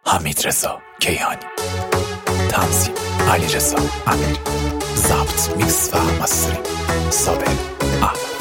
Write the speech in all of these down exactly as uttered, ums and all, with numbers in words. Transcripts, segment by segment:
حمیدرضا کیهانی، تنظیم علیرضا امیری، ضبط میکس و مستری صابر احمدی.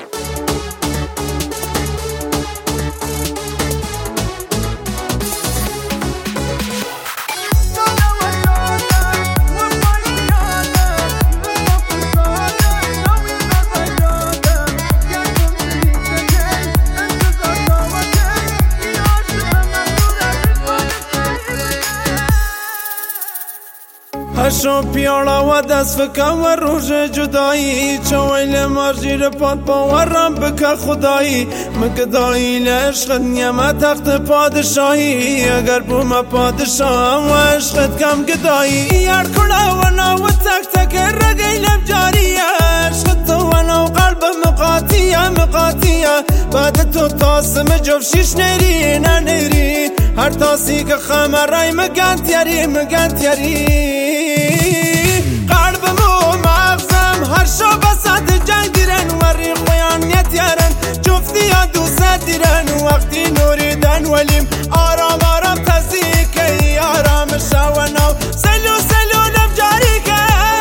هشو پیالا و دست فکم و روژ جدایی چویل مارجیر پاد باورم بکر خدایی مگدایی لعشقت نیمه تخت پادشاهی اگر بوم پادشاهم و عشقت کم گدایی یار کلا و ناو تک تک رگیلم جاریه عشقت تو و ناو قلب مقاطیه مقاطیه بعد تو تاسم جفشیش نری نه نری هر تاسی که خمرای مگن تیاری مگن تیاری قلبمو مغزم هر شو بسات جنگ دیرن وری خویانیت یارن جفتی ها دوست دیرن وقتی نوریدن ولیم آرام آرام تزیکی آرام شونو سلو سلو نم جاری که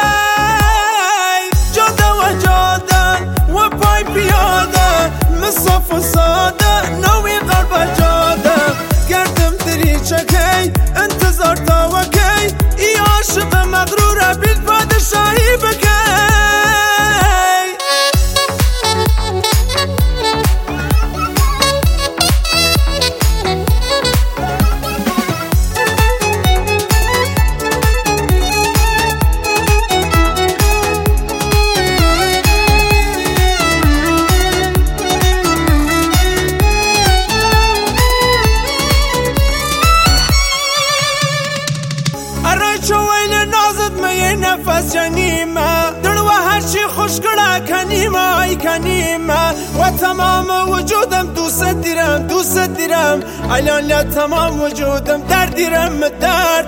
جاده و جاده و پای پیاده مصاف و ساده نوی قلب جاده گردم دری چکی انتظار تا وکی ای عاشق مغروره بیل پادشاهی بکی نفس جنیمه دل و هرچی خوشگله کنیمه ای کنیمه و تمام وجودم دوست دیرم دوست دیرم الان تمام وجودم در دیرم در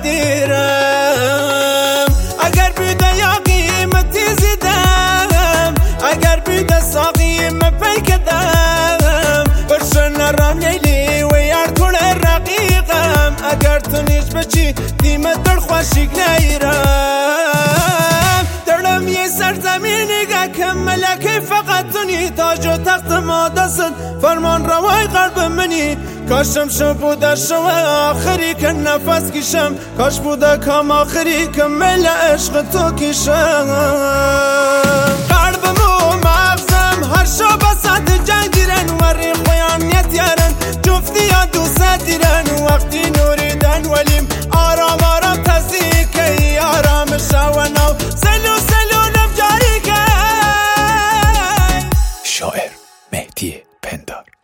دیرم اگر بیده یا قیمتی زیدم اگر بیده ساقیم پیکدم برشن رام لیلی و یار کل رقیقم اگر تو نیش بچی دیمه دل خوشیگ نیرم درم یه سرزمینی که ملکی فقط تونی تاج و تخت ما دست فرمان روای قلب منی کاشم شو بوده شو آخری که نفس کشم کاش بوده کام آخری که مل عشق تو کشم قلبمو مغزم هر شو بسات جنگ دیرن وری خویانیت یارن جفتی ها دوست دیرن وقتی نوریدن ولیم آرام آرام تزیکی آرام شونو سلو سلو نم جاری که شاعر مهدی پندار.